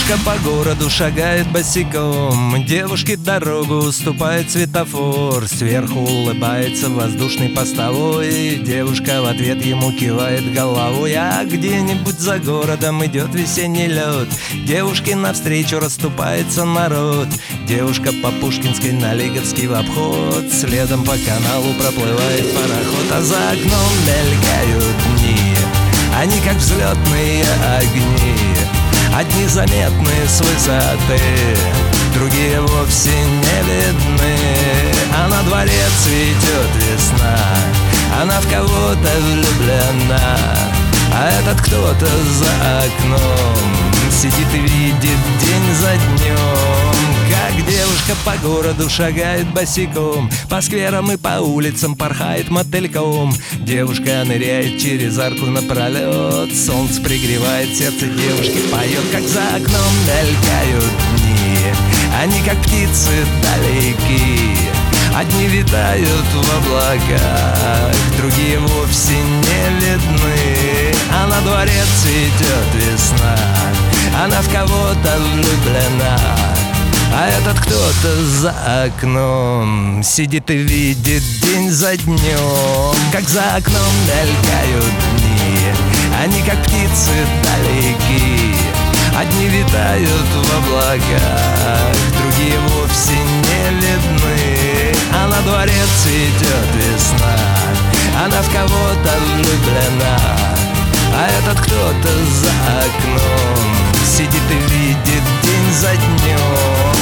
Девушка по городу шагает босиком, девушке дорогу уступает светофор. Сверху улыбается воздушный постовой, девушка в ответ ему кивает головой. А где-нибудь за городом идет весенний лед, девушке навстречу расступается народ. Девушка по Пушкинской на Лиговский в обход, следом по каналу проплывает пароход. А за окном мелькают дни, они как взлетные огни. Одни заметны с высоты, другие вовсе не видны. А на дворе цветет весна, она в кого-то влюблена. А этот кто-то за окном сидит и видит день за днем, как девушка по городу шагает босиком, по скверам и по улицам порхает мотыльком. Девушка ныряет через арку напролет, солнце пригревает сердце девушки, поет, как за окном мелькают дни. Они как птицы далеки, одни витают в облаках, другие вовсе не видны. А на дворе цветет весна, она в кого-то влюблена. А этот кто-то за окном сидит и видит день за днем, как за окном мелькают дни. Они как птицы далеки, одни витают в облаках, другие вовсе не видны. А на дворе цветет весна, она в кого-то влюблена. А этот кто-то за окном сидит и видит день за днем.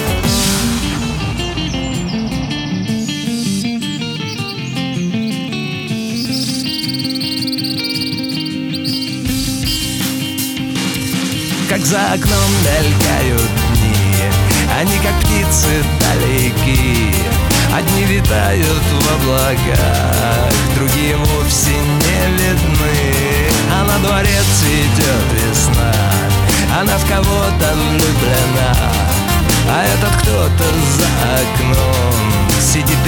Как за окном мелькают дни, они как птицы далеки, одни витают в облаках, другие вовсе не видны. А на дворе цветет весна, она в кого-то влюблена. А этот кто-то за окном сидит